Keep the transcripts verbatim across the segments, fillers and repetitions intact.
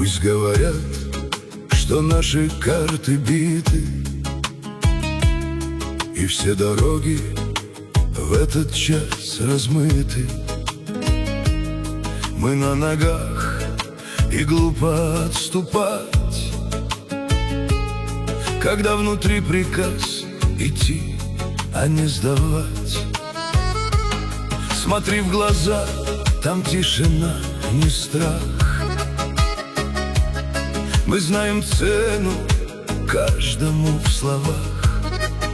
Пусть говорят, что наши карты биты, и все дороги в этот час размыты. Мы на ногах, и глупо отступать, когда внутри приказ идти, а не сдавать. Смотри в глаза, там тишина, не страх. Мы знаем цену каждому в словах,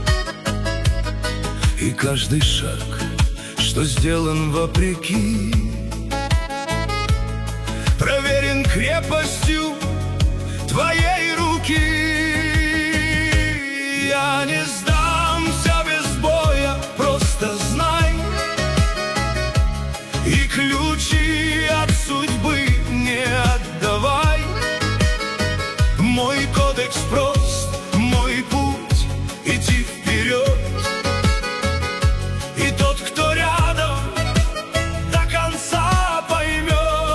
и каждый шаг, что сделан вопреки, проверен крепостью твоей руки. Я не сдамся без боя, просто знай, и ключи от судьбы не отдавай. Мой кодекс прост, мой путь — идти вперед. И тот, кто рядом, до конца поймет.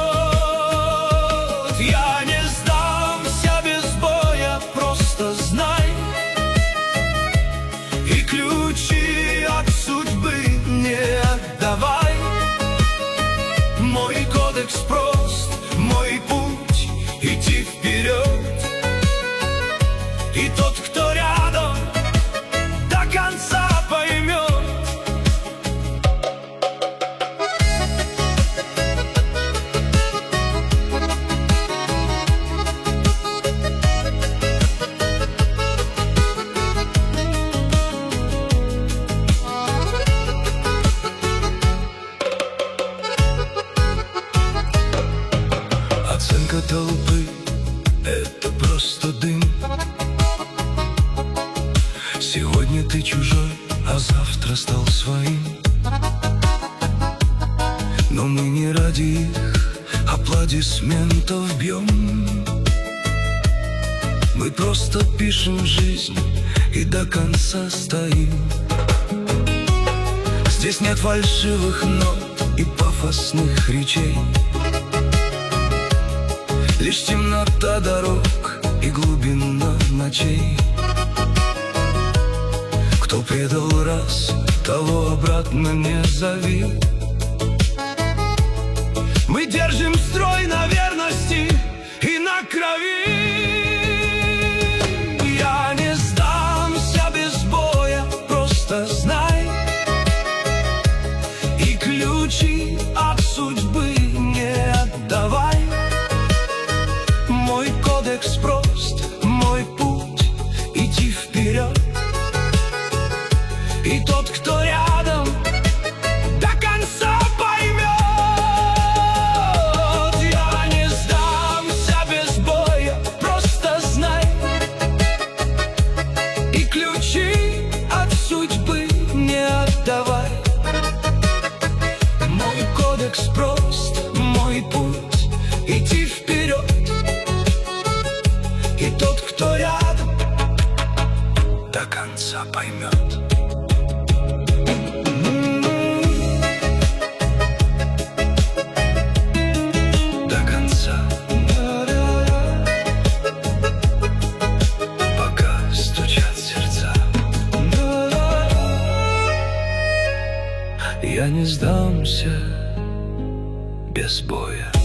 Я не сдамся без боя, просто знай, и ключи от судьбы не отдавай. Мой кодекс прост, мой путь — идти вперед. И тот, кто рядом, до конца поймет. Оценка толпы — это просто дым. Сегодня ты чужой, а завтра стал своим. Но мы не ради их аплодисментов бьем. Мы просто пишем жизнь и до конца стоим. Здесь нет фальшивых нот и пафосных речей, лишь темнота дорог и глубина ночей. Кто предал раз, того обратно не зови. Мы держим строй на верности и на крови. Я не сдамся без боя, просто знай, и ключи от судьбы не отдавай. Мой кодекс прост, мой путь — идти вперед. И тот, кто рядом, до конца поймет. Я не сдамся без боя, просто знай, и ключи от судьбы не отдавай. Мой кодекс прост, мой путь — идти вперед. И тот, кто рядом, до конца поймет. Я не сдамся без боя.